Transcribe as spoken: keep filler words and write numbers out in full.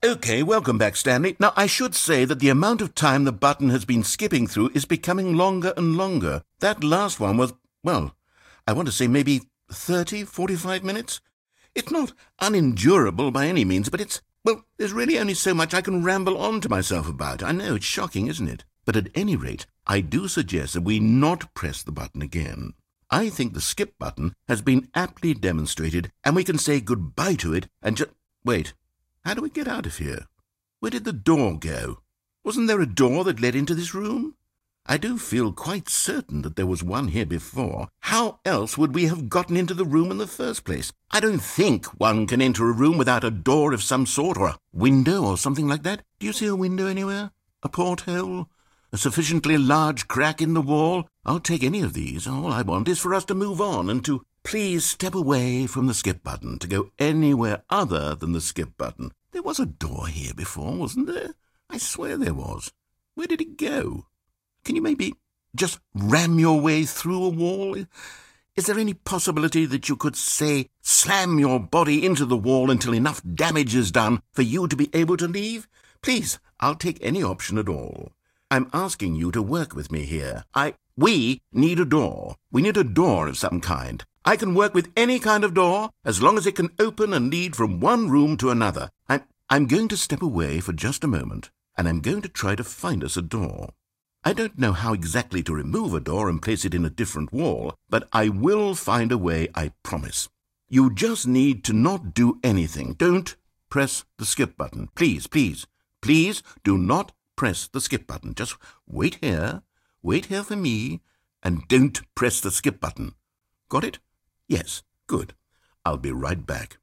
Okay, welcome back, Stanley. Now, I should say that the amount of time the button has been skipping through is becoming longer and longer. That last one was, well, I want to say maybe thirty, forty-five minutes. It's not unendurable by any means, but it's, well, there's really only so much I can ramble on to myself about. I know, it's shocking, isn't it? But at any rate, I do suggest that we not press the button again. I think the skip button has been aptly demonstrated, and we can say goodbye to it and just... Wait. How do we get out of here? Where did the door go? Wasn't there a door that led into this room? I do feel quite certain that there was one here before. How else would we have gotten into the room in the first place? I don't think one can enter a room without a door of some sort, or a window or something like that. Do you see a window anywhere? A porthole? A sufficiently large crack in the wall? I'll take any of these. All I want is for us to move on and to please step away from the skip button, to go anywhere other than the skip button. There was a door here before, wasn't there? I swear there was. Where did it go? Can you maybe just ram your way through a wall? Is there any possibility that you could, say, slam your body into the wall until enough damage is done for you to be able to leave? Please, I'll take any option at all. I'm asking you to work with me here. I... We need a door. We need a door of some kind. I can work with any kind of door, as long as it can open and lead from one room to another. I'm, I'm going to step away for just a moment, and I'm going to try to find us a door. I don't know how exactly to remove a door and place it in a different wall, but I will find a way, I promise. You just need to not do anything. Don't press the skip button. Please, please, please do not press the skip button. Just wait here, wait here for me, and don't press the skip button. Got it? Yes, good. I'll be right back.